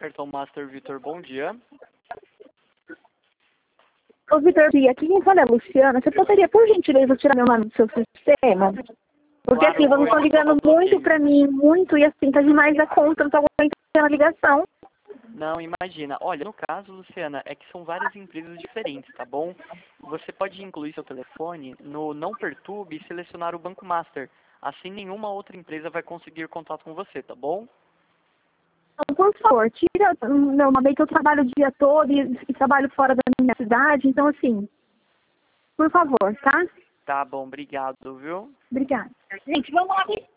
Cartão Master Vitor, bom dia. Ô, Vitor, aqui quem fala é a Luciana. Você poderia, por gentileza, tirar meu nome do seu sistema? Porque Claro, assim, vocês estão ligando muito pra mim, muito, e assim, tá demais a conta, não tô aguentando a ligação. Não, imagina. Olha, no caso, Luciana, é que são várias empresas diferentes, tá bom? Você pode incluir seu telefone no Não Perturbe e selecionar o Banco Master. Assim, nenhuma outra empresa vai conseguir contato com você, tá bom? Então, por favor, tira meu nome, que eu trabalho o dia todo e trabalho fora da minha cidade, então assim, por favor, tá? Tá bom, obrigado, viu? Obrigada. Gente, vamos lá.